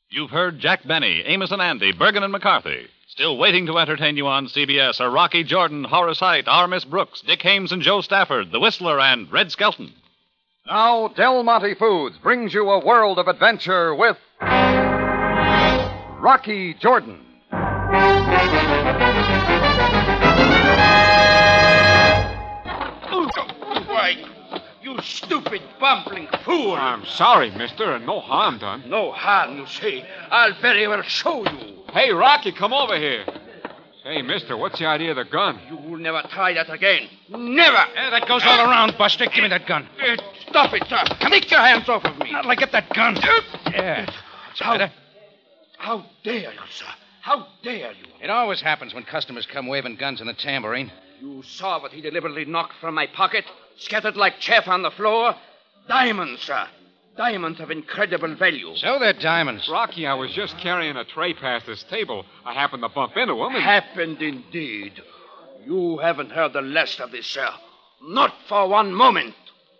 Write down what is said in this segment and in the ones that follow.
You've heard Jack Benny, Amos and Andy, Bergen and McCarthy. Still waiting to entertain you on CBS are Rocky Jordan, Horace Heidt, R. Miss Brooks, Dick Hames and Joe Stafford, The Whistler, and Red Skelton. Now, Del Monte Foods brings you a world of adventure with Rocky Jordan. Why, you stupid, bumbling fool. I'm sorry, mister, and no harm done. No harm, you say. I'll very well show you. Hey, Rocky, come over here. Say, mister, what's the idea of the gun? You will never try that again. Never. That goes all around, Buster. Give me that gun. Stop it, sir. Take your hands off of me. Not like get that gun. Yeah. That's better. How dare you, sir? How dare you? It always happens when customers come waving guns in the tambourine. You saw what he deliberately knocked from my pocket, scattered like chaff on the floor. Diamonds, sir. Diamonds of incredible value. So they're diamonds. Rocky, I was just carrying a tray past this table. I happened to bump into him and... Happened indeed. You haven't heard the last of this, sir. Not for one moment.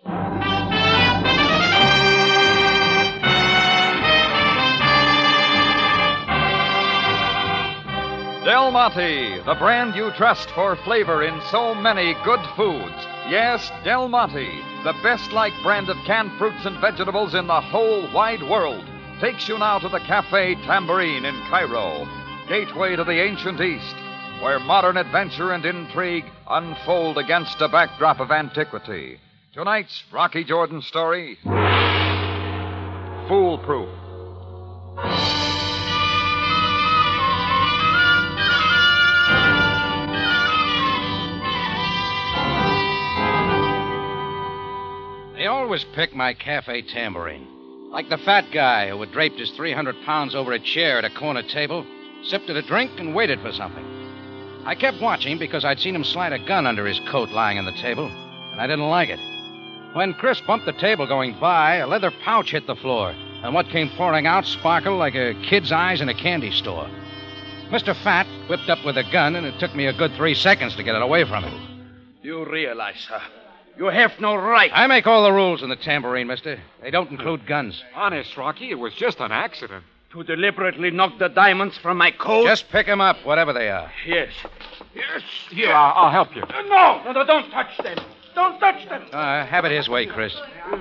Del Monte, the brand you trust for flavor in so many good foods. Yes, Del Monte, the best-liked brand of canned fruits and vegetables in the whole wide world, takes you now to the Cafe Tambourine in Cairo, gateway to the ancient East, where modern adventure and intrigue unfold against a backdrop of antiquity. Tonight's Rocky Jordan story, Foolproof. They always pick my cafe tambourine. Like the fat guy who had draped his 300 pounds over a chair at a corner table, sipped at a drink, and waited for something. I kept watching because I'd seen him slide a gun under his coat lying on the table, and I didn't like it. When Chris bumped the table going by, a leather pouch hit the floor, and what came pouring out sparkled like a kid's eyes in a candy store. Mr. Fat whipped up with a gun, and it took me a good 3 seconds to get it away from him. You realize, sir, you have no right. I make all the rules in the tambourine, mister. They don't include guns. Honest, Rocky, it was just an accident. To deliberately knock the diamonds from my coat? Just pick them up, whatever they are. Yes. Yes. Here, I'll help you. No, don't touch them. Don't touch them. Have it his way, Chris.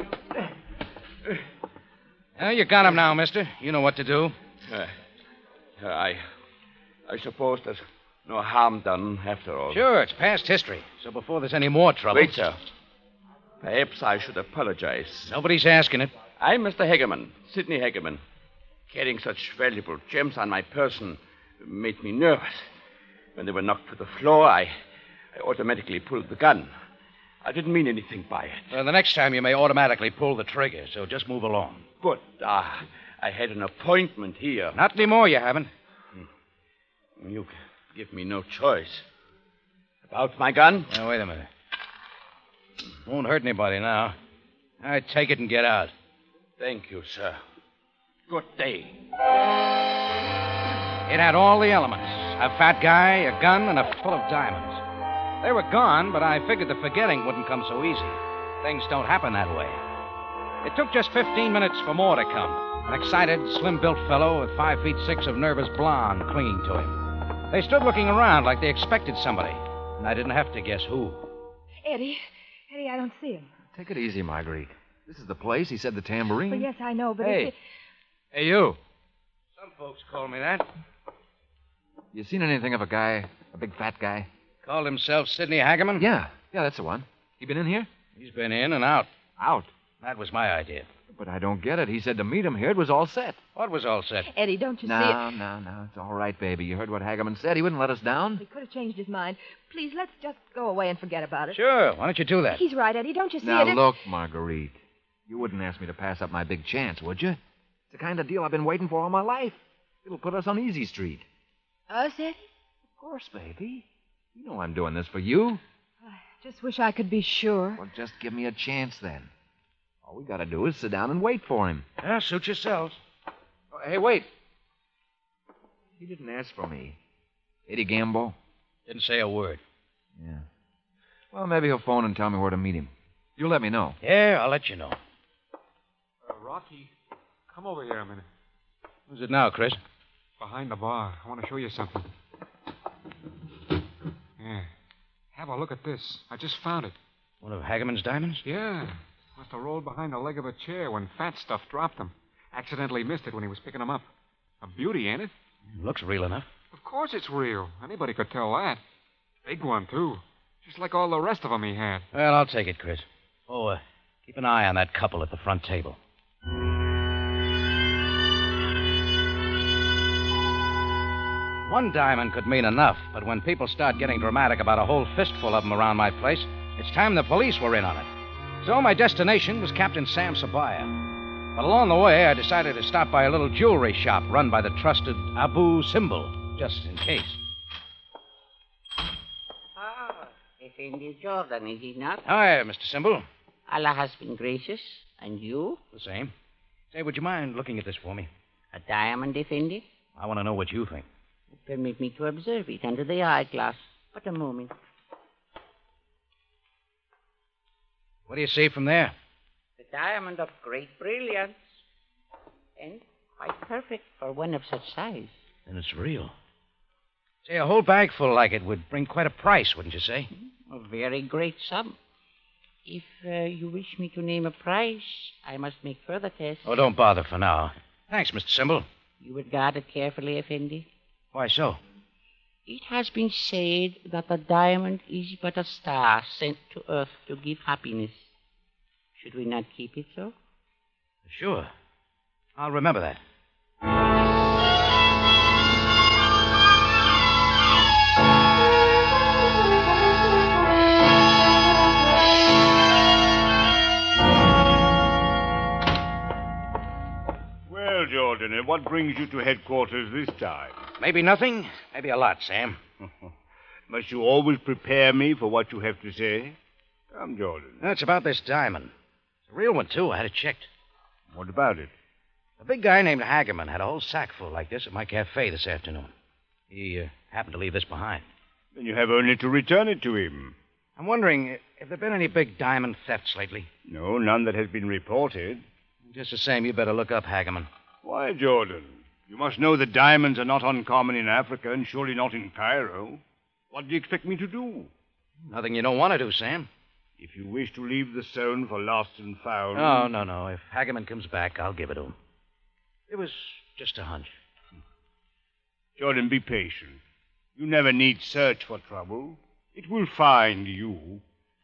You got him now, mister. You know what to do. I suppose there's no harm done after all. Sure, it's past history. So before there's any more trouble... Wait, sir. Perhaps I should apologize. Nobody's asking it. I'm Mr. Hagerman, Sidney Hagerman. Carrying such valuable gems on my person made me nervous. When they were knocked to the floor, I automatically pulled the gun. I didn't mean anything by it. Well, the next time you may automatically pull the trigger, so just move along. But I had an appointment here. Not anymore, you haven't. You give me no choice. About my gun? Now, wait a minute. Won't hurt anybody now. All right, take it and get out. Thank you, sir. Good day. It had all the elements. A fat guy, a gun, and a full of diamonds. They were gone, but I figured the forgetting wouldn't come so easy. Things don't happen that way. It took just 15 minutes for more to come. An excited, slim-built fellow with 5'6" of nervous blonde clinging to him. They stood looking around like they expected somebody, and I didn't have to guess who. Eddie, I don't see him. Take it easy, Marguerite. This is the place. He said the tambourine. Well, yes, I know, but Hey. Hey, you. Some folks call me that. You seen anything of a guy, a big fat guy? Called himself Sidney Hagerman? Yeah, that's the one. He been in here? He's been in and out. Out. That was my idea. But I don't get it. He said to meet him here, it was all set. What was all set? Eddie, don't you see it? No. It's all right, baby. You heard what Hagerman said. He wouldn't let us down. He could have changed his mind. Please, let's just go away and forget about it. Sure. Why don't you do that? He's right, Eddie. Don't you see Now, it? look, Marguerite. You wouldn't ask me to pass up my big chance, would you? It's the kind of deal I've been waiting for all my life. It'll put us on Easy Street. Us, Eddie? Of course, baby. You know I'm doing this for you. I just wish I could be sure. Well, just give me a chance, then. All we gotta do is sit down and wait for him. Yeah, suit yourselves. Oh, hey, wait. He didn't ask for me. Eddie Gamble? Didn't say a word. Yeah. Well, maybe he'll phone and tell me where to meet him. You'll let me know. Yeah, I'll let you know. Rocky, come over here a minute. Who's it now, Chris? Behind the bar. I want to show you something. Yeah. Have a look at this. I just found it. One of Hageman's diamonds? Yeah. Must have rolled behind the leg of a chair when Fat Stuff dropped them. Accidentally missed it when he was picking them up. A beauty, ain't it? Looks real enough. Of course it's real. Anybody could tell that. Big one, too. Just like all the rest of them he had. Well, I'll take it, Chris. Oh, keep an eye on that couple at the front table. One diamond could mean enough, but when people start getting dramatic about a whole fistful of them around my place, it's time the police were in on it. So my destination was Captain Sam Sabaya. But along the way, I decided to stop by a little jewelry shop run by the trusted Abu Simbel, just in case. Ah, Effendi Jordan, is he not? Hi, Mr. Simbel. Allah has been gracious. And you? The same. Say, would you mind looking at this for me? A diamond, Effendi? I want to know what you think. Permit me to observe it under the eyeglass. But a moment. What do you see from there? The diamond of great brilliance. And quite perfect for one of such size. Then it's real. Say, a whole bag full like it would bring quite a price, wouldn't you say? A very great sum. If you wish me to name a price, I must make further tests. Oh, don't bother for now. Thanks, Mr. Simbel. You would guard it carefully, Effendi. Why so? It has been said that the diamond is but a star sent to Earth to give happiness. Should we not keep it so? Sure. I'll remember that. Well, Jordan, and what brings you to headquarters this time? Maybe nothing, maybe a lot, Sam. Must you always prepare me for what you have to say? Come, Jordan. It's about this diamond. It's a real one, too. I had it checked. What about it? A big guy named Hageman had a whole sack full like this at my cafe this afternoon. He happened to leave this behind. Then you have only to return it to him. I'm wondering, have there been any big diamond thefts lately? No, none that has been reported. Just the same, you better look up Hageman. Why, Jordan? You must know that diamonds are not uncommon in Africa and surely not in Cairo. What do you expect me to do? Nothing you don't want to do, Sam. If you wish to leave the stone for lost and found... Oh, no. If Hageman comes back, I'll give it to him. It was just a hunch. Jordan, be patient. You never need search for trouble. It will find you.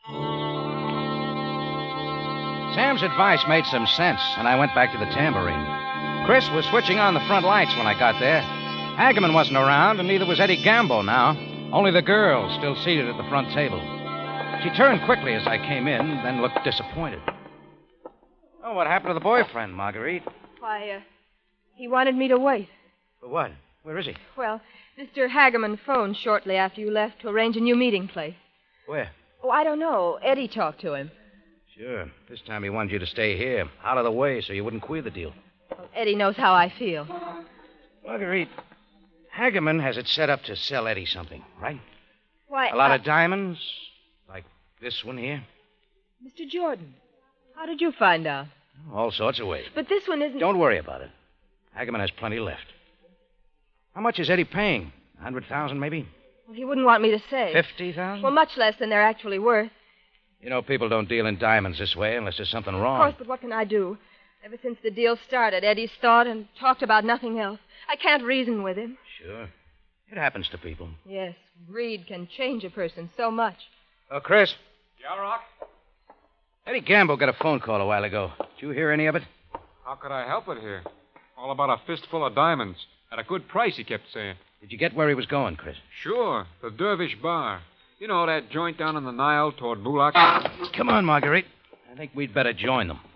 Sam's advice made some sense, and I went back to the tambourine. Chris was switching on the front lights when I got there. Hageman wasn't around, and neither was Eddie Gambo now. Only the girl still seated at the front table. She turned quickly as I came in, then looked disappointed. Oh, what happened to the boyfriend, Marguerite? Why, he wanted me to wait. For what? Where is he? Well, Mr. Hageman phoned shortly after you left to arrange a new meeting place. Where? Oh, I don't know. Eddie talked to him. Sure. This time he wanted you to stay here, out of the way, so you wouldn't queer the deal. Well, Eddie knows how I feel. Marguerite, Hageman has it set up to sell Eddie something, right? Why, A lot of diamonds, like this one here. Mr. Jordan, how did you find out? All sorts of ways. But this one isn't... Don't worry about it. Hageman has plenty left. How much is Eddie paying? 100,000, maybe? Well, he wouldn't want me to say. 50,000? Well, much less than they're actually worth. You know, people don't deal in diamonds this way unless there's something wrong. Of course, but what can I do? Ever since the deal started, Eddie's thought and talked about nothing else. I can't reason with him. Sure. It happens to people. Yes, greed can change a person so much. Oh, Chris. Yeah, Rock? Eddie Gambo got a phone call a while ago. Did you hear any of it? How could I help it here? All about a fistful of diamonds. At a good price, he kept saying. Did you get where he was going, Chris? Sure, the Dervish Bar. You know, that joint down on the Nile toward Bulak? Come on, Marguerite. I think we'd better join them.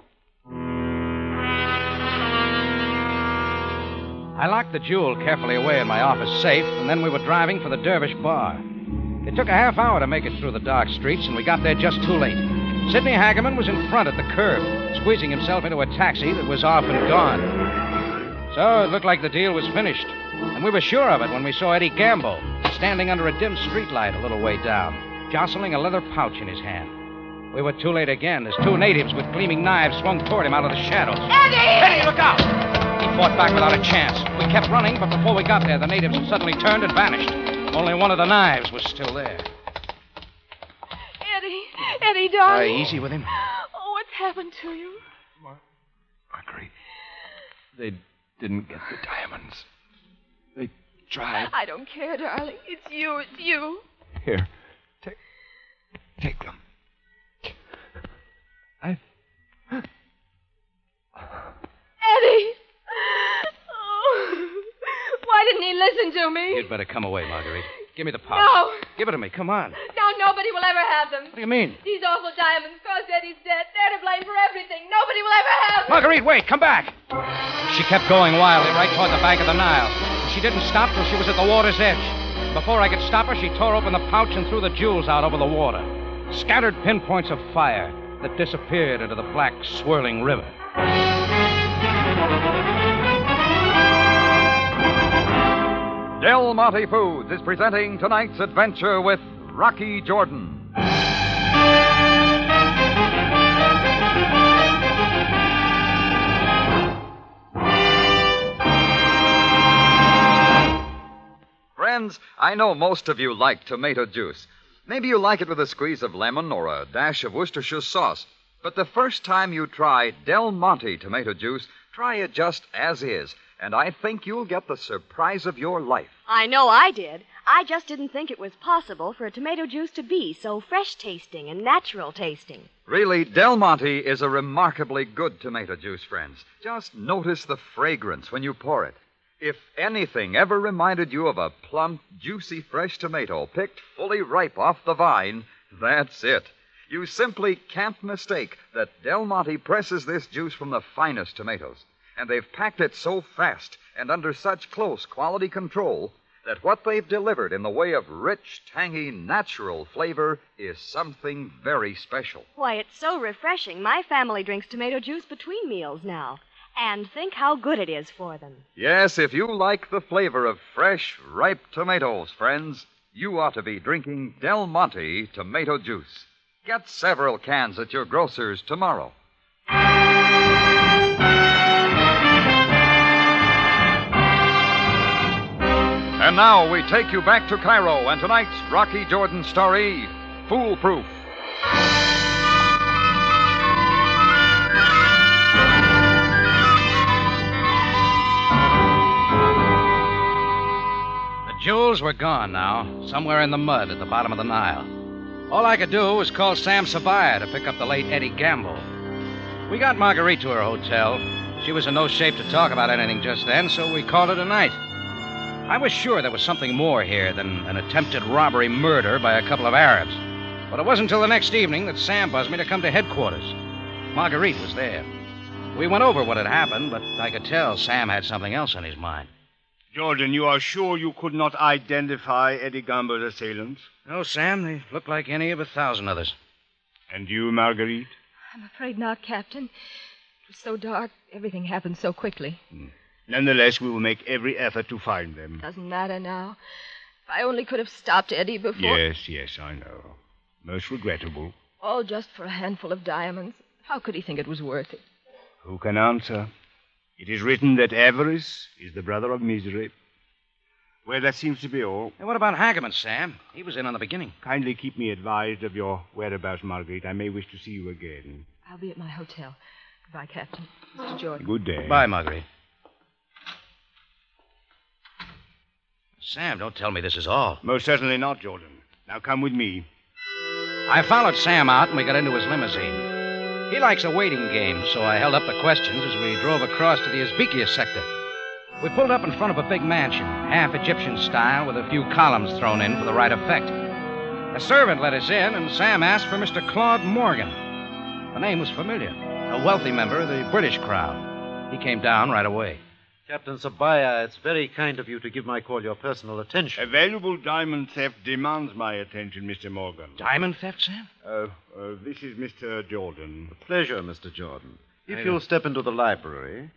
I locked the jewel carefully away in my office safe, and then we were driving for the Dervish Bar. It took a half hour to make it through the dark streets, and we got there just too late. Sidney Hageman was in front at the curb, squeezing himself into a taxi that was off and gone. So it looked like the deal was finished, and we were sure of it when we saw Eddie Gambo standing under a dim streetlight a little way down, jostling a leather pouch in his hand. We were too late again as two natives with gleaming knives swung toward him out of the shadows. Eddie! Eddie, look out! He fought back without a chance. We kept running, but before we got there, the natives had suddenly turned and vanished. Only one of the knives was still there. Eddie, darling. Easy with him. Oh, what's happened to you? Marguerite, they didn't get the diamonds. They tried. I don't care, darling. It's you. Here, take them. Eddie! Oh. Why didn't he listen to me? You'd better come away, Marguerite. Give me the pouch. No. Give it to me. Come on. No, nobody will ever have them. What do you mean? These awful diamonds caused Eddie's death. They're to blame for everything. Nobody will ever have them. Marguerite, wait. Come back. She kept going wildly right toward the bank of the Nile. She didn't stop till she was at the water's edge. Before I could stop her, she tore open the pouch and threw the jewels out over the water. Scattered pinpoints of fire that disappeared into the black, swirling river. Del Monte Foods is presenting tonight's adventure with Rocky Jordan. Friends, I know most of you like tomato juice. Maybe you like it with a squeeze of lemon or a dash of Worcestershire sauce. But the first time you try Del Monte tomato juice, try it just as is. And I think you'll get the surprise of your life. I know I did. I just didn't think it was possible for a tomato juice to be so fresh-tasting and natural-tasting. Really, Del Monte is a remarkably good tomato juice, friends. Just notice the fragrance when you pour it. If anything ever reminded you of a plump, juicy, fresh tomato picked fully ripe off the vine, that's it. You simply can't mistake that Del Monte presses this juice from the finest tomatoes. And they've packed it so fast and under such close quality control that what they've delivered in the way of rich, tangy, natural flavor is something very special. Why, it's so refreshing. My family drinks tomato juice between meals now. And think how good it is for them. Yes, if you like the flavor of fresh, ripe tomatoes, friends, you ought to be drinking Del Monte tomato juice. Get several cans at your grocer's tomorrow. And now we take you back to Cairo and tonight's Rocky Jordan story, Foolproof. The jewels were gone now, somewhere in the mud at the bottom of the Nile. All I could do was call Sam Sabaya to pick up the late Eddie Gamble. We got Marguerite to her hotel. She was in no shape to talk about anything just then, so we called it a night. I was sure there was something more here than an attempted robbery murder by a couple of Arabs. But it wasn't until the next evening that Sam buzzed me to come to headquarters. Marguerite was there. We went over what had happened, but I could tell Sam had something else on his mind. Jordan, you are sure you could not identify Eddie Gamble's assailants? No, Sam, they look like any of 1,000 others. And you, Marguerite? I'm afraid not, Captain. It was so dark. Everything happened so quickly. Nonetheless, we will make every effort to find them. Doesn't matter now. If I only could have stopped Eddie before... Yes, I know. Most regrettable. All just for a handful of diamonds. How could he think it was worth it? Who can answer? It is written that avarice is the brother of misery. Well, that seems to be all. And what about Hageman, Sam? He was in on the beginning. Kindly keep me advised of your whereabouts, Marguerite. I may wish to see you again. I'll be at my hotel. Goodbye, Captain. Mr. Jordan. Good day. Bye, Marguerite. Sam, don't tell me this is all. Most certainly not, Jordan. Now come with me. I followed Sam out, and we got into his limousine. He likes a waiting game, so I held up the questions as we drove across to the Uzbekia sector. We pulled up in front of a big mansion, half Egyptian style, with a few columns thrown in for the right effect. A servant let us in, and Sam asked for Mr. Claude Morgan. The name was familiar, a wealthy member of the British crowd. He came down right away. Captain Sabaya, it's very kind of you to give my call your personal attention. A valuable diamond theft demands my attention, Mr. Morgan. Diamond theft, Sam? This is Mr. Jordan. A pleasure, Mr. Jordan. If you'll step into the library.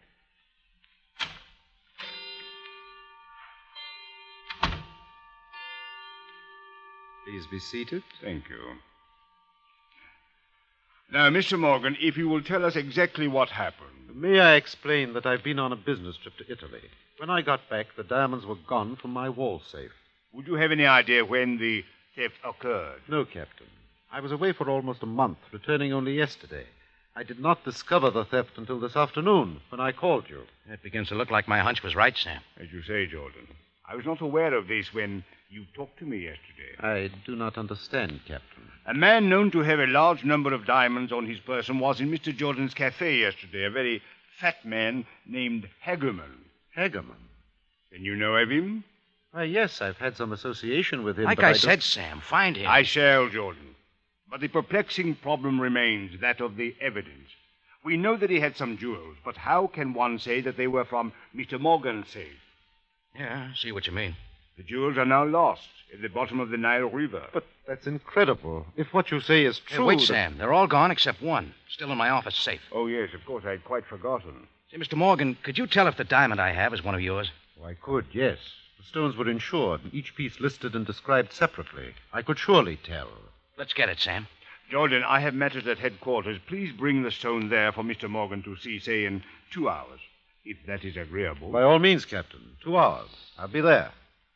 Please be seated. Thank you. Now, Mr. Morgan, if you will tell us exactly what happened. May I explain that I've been on a business trip to Italy. When I got back, the diamonds were gone from my wall safe. Would you have any idea when the theft occurred? No, Captain. I was away for almost a month, returning only yesterday. I did not discover the theft until this afternoon, when I called you. It begins to look like my hunch was right, Sam. As you say, Jordan. I was not aware of this when you talked to me yesterday. I do not understand, Captain. A man known to have a large number of diamonds on his person was in Mr. Jordan's cafe yesterday, a very fat man named Hagerman. Hagerman? Then you know of him? Why, yes, I've had some association with him. Like I said, Sam, find him. I shall, Jordan. But the perplexing problem remains that of the evidence. We know that he had some jewels, but how can one say that they were from Mr. Morgan's safe? Yeah, I see what you mean. The jewels are now lost at the bottom of the Nile River. But that's incredible. If what you say is true... Hey, wait, Sam. They're all gone except one. Still in my office safe. Oh, yes, of course. I'd quite forgotten. Say, Mr. Morgan, could you tell if the diamond I have is one of yours? Oh, I could, yes. The stones were insured, each piece listed and described separately. I could surely tell. Let's get it, Sam. Jordan, I have matters at headquarters. Please bring the stone there for Mr. Morgan to see, say, in 2 hours, if that is agreeable. By all means, Captain. 2 hours. I'll be there.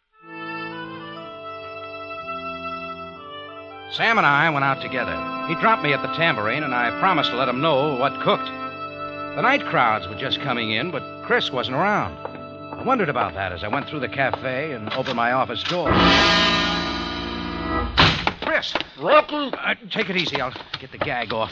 Sam and I went out together. He dropped me at the Tambourine, and I promised to let him know what cooked. The night crowds were just coming in, but Chris wasn't around. I wondered about that as I went through the cafe and opened my office door. Chris! Rocky! Take it easy. I'll get the gag off.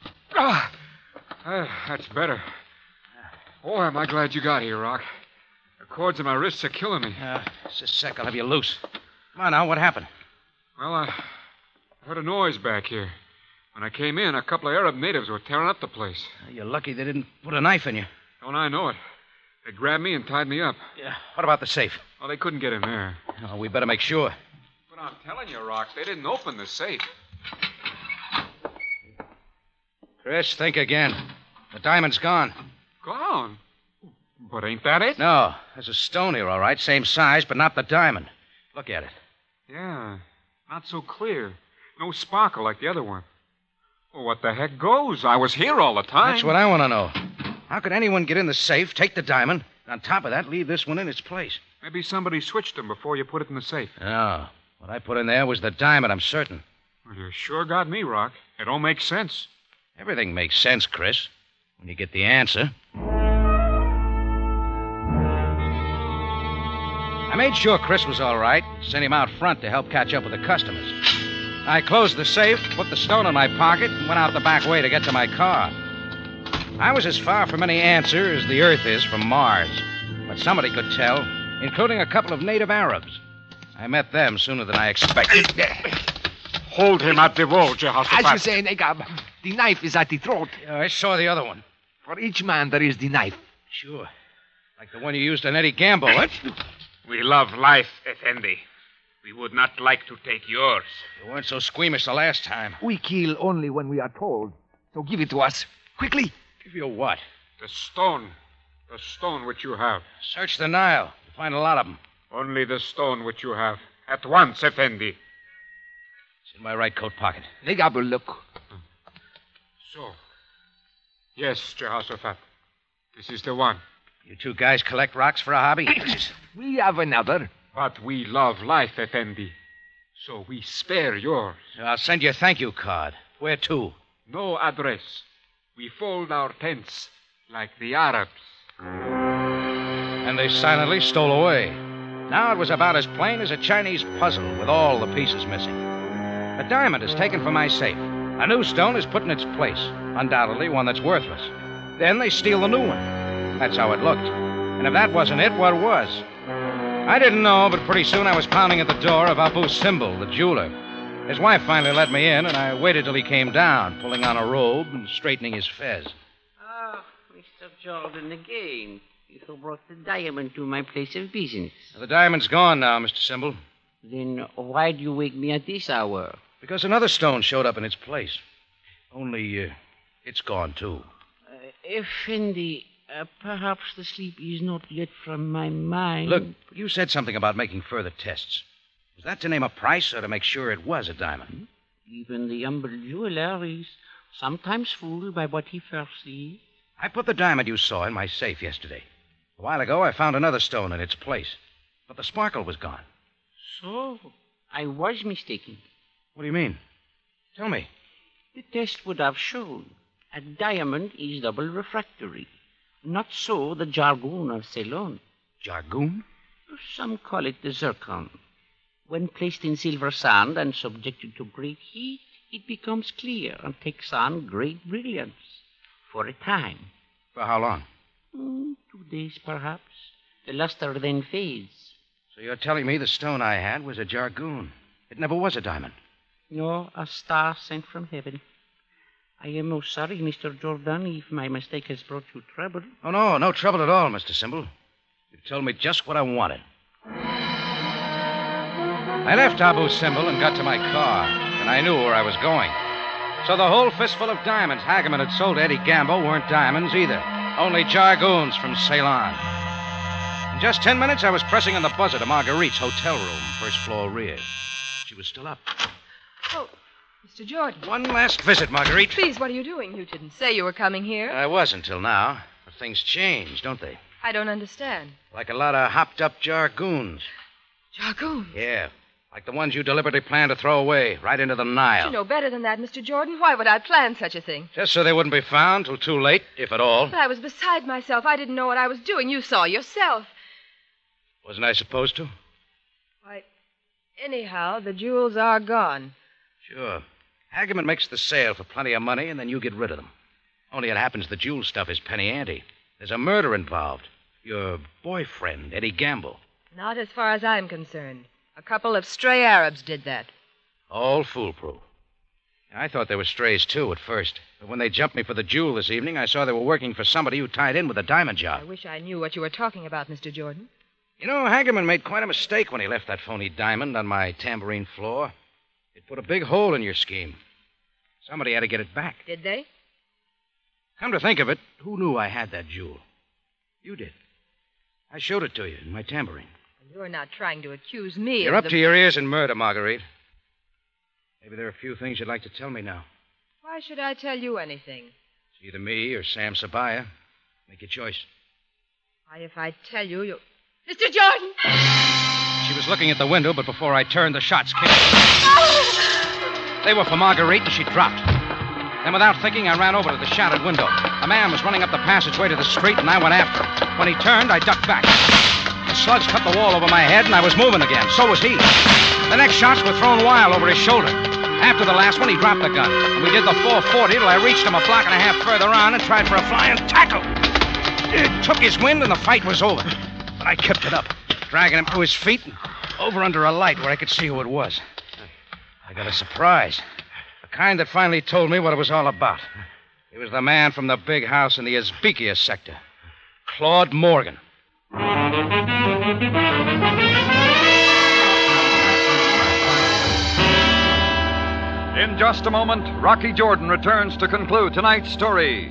That's better. Boy, am I glad you got here, Rock. The cords in my wrists are killing me. Just a sec. I'll have you loose. Come on now. What happened? Well, I heard a noise back here. When I came in, a couple of Arab natives were tearing up the place. You're lucky they didn't put a knife in you. Don't I know it? They grabbed me and tied me up. Yeah. What about the safe? Well, they couldn't get in there. Oh, we better make sure. But I'm telling you, Rock, they didn't open the safe. Chris, think again. The diamond's gone. Gone? But ain't that it? No. There's a stone here, all right. Same size, but not the diamond. Look at it. Yeah. Not so clear. No sparkle like the other one. Well, what the heck goes? I was here all the time. That's what I want to know. How could anyone get in the safe, take the diamond, and on top of that, leave this one in its place? Maybe somebody switched them before you put it in the safe. No. What I put in there was the diamond, I'm certain. Well, you sure got me, Rock. It don't make sense. Everything makes sense, Chris, when you get the answer. I made sure Chris was all right, sent him out front to help catch up with the customers. I closed the safe, put the stone in my pocket, and went out the back way to get to my car. I was as far from any answer as the Earth is from Mars. But somebody could tell, including a couple of native Arabs. I met them sooner than I expected. Hold him at the wall, Jehoshaphat. As you say, Negab, the knife is at the throat. I saw the other one. For each man, there is the knife. Sure. Like the one you used on Eddie Gamble, what? We love life, Effendi. We would not like to take yours. You weren't so squeamish the last time. We kill only when we are told. So give it to us. Quickly. Give you what? The stone. The stone which you have. Search the Nile. You'll find a lot of them. Only the stone which you have. At once, Effendi. It's in my right coat pocket. Negab will look. So. Yes, Jehoshaphat. This is the one. You two guys collect rocks for a hobby? We have another. But we love life, Effendi. So we spare yours. I'll send you a thank you card. Where to? No address. We fold our tents like the Arabs. And they silently stole away. Now it was about as plain as a Chinese puzzle with all the pieces missing. A diamond is taken from my safe. A new stone is put in its place. Undoubtedly one that's worthless. Then they steal the new one. That's how it looked. And if that wasn't it, what was? I didn't know, but pretty soon I was pounding at the door of Abu Simbel, the jeweler. His wife finally let me in, and I waited till he came down, pulling on a robe and straightening his fez. Ah, Mr. Jordan again. You who brought the diamond to my place of business. The diamond's gone now, Mr. Simbel. Then why do you wake me at this hour? Because another stone showed up in its place. Only, it's gone, too. Effendi, perhaps the sleep is not yet from my mind. Look, you said something about making further tests. Was that to name a price or to make sure it was a diamond? Even the humble jeweler is sometimes fooled by what he first sees. I put the diamond you saw in my safe yesterday. A while ago, I found another stone in its place, but the sparkle was gone. So, I was mistaken. What do you mean? Tell me. The test would have shown a diamond is double refractory. Not so the jargon of Ceylon. Jargon? Some call it the zircon. When placed in silver sand and subjected to great heat, it becomes clear and takes on great brilliance. For a time. For how long? 2 days, perhaps. The luster then fades. So you're telling me the stone I had was a jargon. It never was a diamond. No, a star sent from heaven. I am most sorry, Mr. Jordan, if my mistake has brought you trouble. Oh, no, no trouble at all, Mr. Simple. You've told me just what I wanted. I left Abu Simbel and got to my car, and I knew where I was going. So the whole fistful of diamonds Hageman had sold to Eddie Gamble weren't diamonds either. Only jargoons from Ceylon. In just 10 minutes, I was pressing on the buzzer to Marguerite's hotel room, first floor rear. She was still up. Oh, Mr. Jordan. One last visit, Marguerite. Please, what are you doing? You didn't say you were coming here. I was until now. But things change, don't they? I don't understand. Like a lot of hopped-up jargoons. Jargoons? Yeah, like the ones you deliberately planned to throw away right into the Nile. You know better than that, Mr. Jordan. Why would I plan such a thing? Just so they wouldn't be found till too late, if at all. But I was beside myself. I didn't know what I was doing. You saw yourself. Wasn't I supposed to? Why, anyhow, the jewels are gone. Sure. Hageman makes the sale for plenty of money, and then you get rid of them. Only it happens the jewel stuff is penny ante. There's a murder involved. Your boyfriend, Eddie Gamble. Not as far as I'm concerned. A couple of stray Arabs did that. All foolproof. I thought they were strays, too, at first. But when they jumped me for the jewel this evening, I saw they were working for somebody who tied in with the diamond job. I wish I knew what you were talking about, Mr. Jordan. You know, Hageman made quite a mistake when he left that phony diamond on my tambourine floor. It put a big hole in your scheme. Somebody had to get it back. Did they? Come to think of it, who knew I had that jewel? You did. I showed it to you in my tambourine. You're not trying to accuse me You're of up to your ears in murder, Marguerite. Maybe there are a few things you'd like to tell me now. Why should I tell you anything? It's either me or Sam Sabaya. Make your choice. Why, if I tell you, you... Mr. Jordan! She was looking at the window, but before I turned, the shots came. They were for Marguerite, and she dropped. Then, without thinking, I ran over to the shattered window. A man was running up the passageway to the street, and I went after him. When he turned, I ducked back. The slugs cut the wall over my head, and I was moving again. So was he. The next shots were thrown wild over his shoulder. After the last one, he dropped the gun. And we did the 440 till I reached him a block and a half further on and tried for a flying tackle. It took his wind, and the fight was over. But I kept it up, dragging him to his feet and over under a light where I could see who it was. I got a surprise. The kind that finally told me what it was all about. He was the man from the big house in the Uzbekia sector. Claude Morgan. In just a moment, Rocky Jordan returns to conclude tonight's story.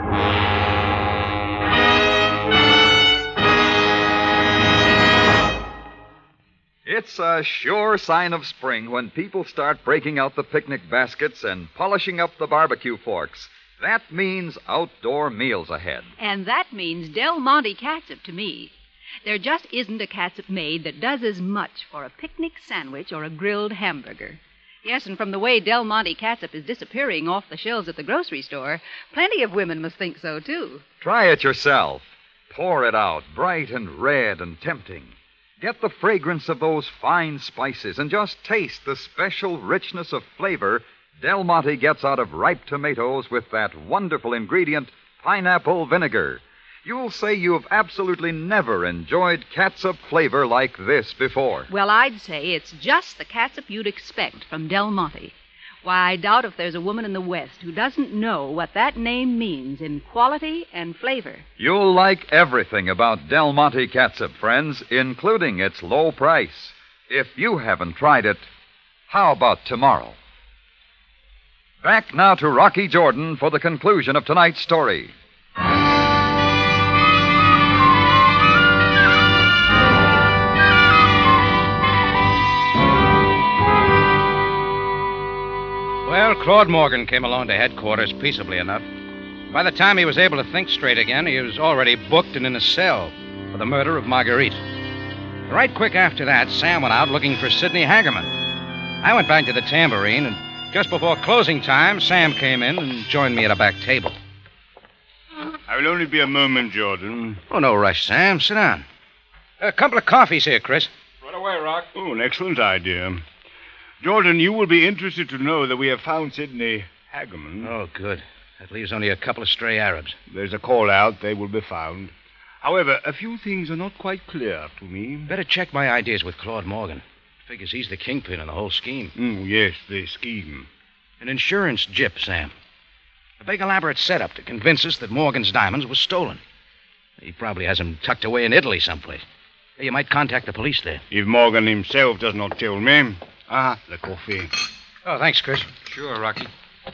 It's a sure sign of spring when people start breaking out the picnic baskets and polishing up the barbecue forks. That means outdoor meals ahead. And that means Del Monte catsup to me. There just isn't a catsup made that does as much for a picnic sandwich or a grilled hamburger. Yes, and from the way Del Monte catsup is disappearing off the shelves at the grocery store, plenty of women must think so, too. Try it yourself. Pour it out, bright and red and tempting. Get the fragrance of those fine spices and just taste the special richness of flavor Del Monte gets out of ripe tomatoes with that wonderful ingredient, pineapple vinegar. You'll say you've absolutely never enjoyed catsup flavor like this before. Well, I'd say it's just the catsup you'd expect from Del Monte. Why, I doubt if there's a woman in the West who doesn't know what that name means in quality and flavor. You'll like everything about Del Monte catsup, friends, including its low price. If you haven't tried it, how about tomorrow? Back now to Rocky Jordan for the conclusion of tonight's story. Well, Claude Morgan came along to headquarters peaceably enough. By the time he was able to think straight again, he was already booked and in a cell for the murder of Marguerite. Right quick after that, Sam went out looking for Sidney Hagerman. I went back to the Tambourine, and just before closing time, Sam came in and joined me at a back table. I will only be a moment, Jordan. Oh, no rush, Sam. Sit down. A couple of coffees here, Chris. Right away, Rock. Oh, an excellent idea. Jordan, you will be interested to know that we have found Sidney Hagerman. Oh, good. That leaves only a couple of stray Arabs. There's a call out. They will be found. However, a few things are not quite clear to me. Better check my ideas with Claude Morgan. Figures he's the kingpin in the whole scheme. Yes, the scheme. An insurance gyp, Sam. A big elaborate setup to convince us that Morgan's diamonds were stolen. He probably has them tucked away in Italy someplace. You might contact the police there. If Morgan himself does not tell me. The coffee. Oh, thanks, Chris. Sure, Rocky.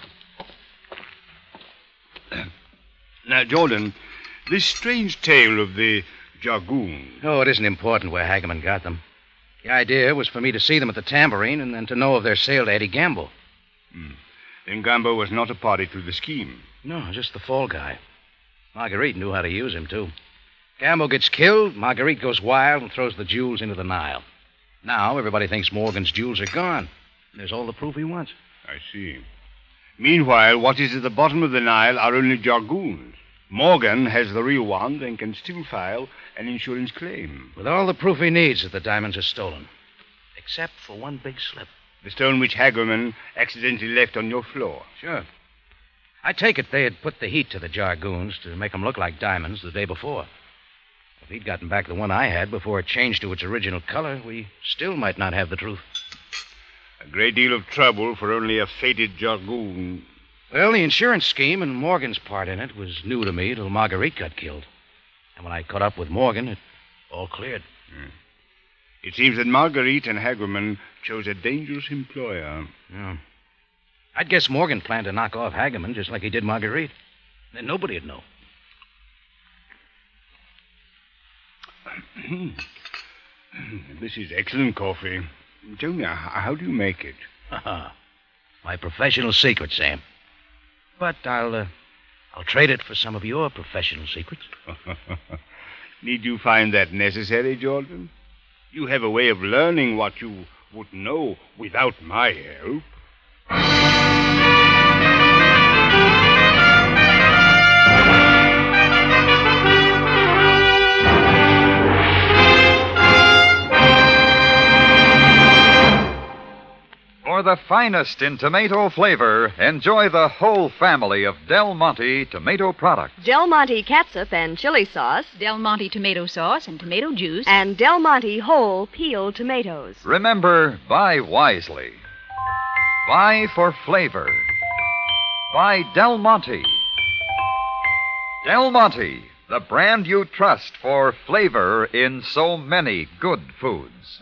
Now, Jordan, this strange tale of the Jargoon. Oh, it isn't important where Hagerman got them. The idea was for me to see them at the Tambourine and then to know of their sale to Eddie Gamble. Then Gamble was not a party to the scheme. No, just the fall guy. Marguerite knew how to use him, too. Gamble gets killed, Marguerite goes wild and throws the jewels into the Nile. Now everybody thinks Morgan's jewels are gone. There's all the proof he wants. I see. Meanwhile, what is at the bottom of the Nile are only Jargoons. Morgan has the real one and can still file an insurance claim. With all the proof he needs that the diamonds are stolen. Except for one big slip. The stone which Hagerman accidentally left on your floor. Sure. I take it they had put the heat to the Jargoons to make them look like diamonds the day before. If he'd gotten back the one I had before it changed to its original color, we still might not have the truth. A great deal of trouble for only a faded Jargoon. Well, the insurance scheme and Morgan's part in it was new to me till Marguerite got killed. And when I caught up with Morgan, it all cleared. It seems that Marguerite and Hagerman chose a dangerous employer. Yeah. I'd guess Morgan planned to knock off Hagerman just like he did Marguerite. Then nobody'd know. This is excellent coffee. Tell me, how do you make it? My professional secret, Sam. But I'll trade it for some of your professional secrets. Need you find that necessary, Jordan? You have a way of learning what you would know without my help. For the finest in tomato flavor, enjoy the whole family of Del Monte tomato products. Del Monte catsup and chili sauce. Del Monte tomato sauce and tomato juice. And Del Monte whole peeled tomatoes. Remember, buy wisely. Buy for flavor. Buy Del Monte. Del Monte, the brand you trust for flavor in so many good foods.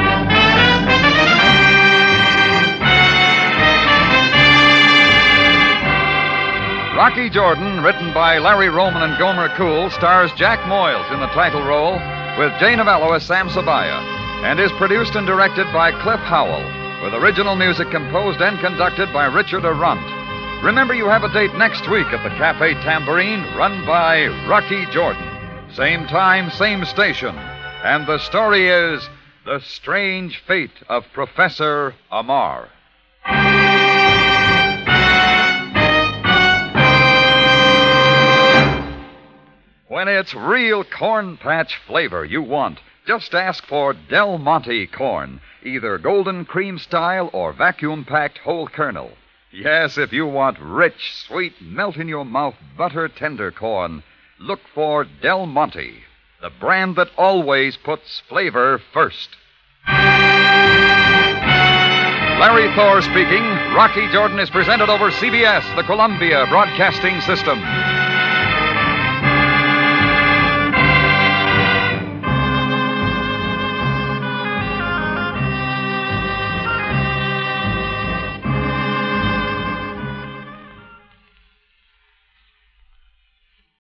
Rocky Jordan, written by Larry Roman and Gomer Cool, stars Jack Moyles in the title role with Jay Novello as Sam Sabaya, and is produced and directed by Cliff Howell, with original music composed and conducted by Richard Arunt. Remember, you have a date next week at the Cafe Tambourine, run by Rocky Jordan. Same time, same station. And the story is The Strange Fate of Professor Amar. When it's real corn patch flavor you want, just ask for Del Monte corn, either golden cream style or vacuum-packed whole kernel. Yes, if you want rich, sweet, melt-in-your-mouth, butter-tender corn, look for Del Monte, the brand that always puts flavor first. Larry Thor speaking. Rocky Jordan is presented over CBS, the Columbia Broadcasting System.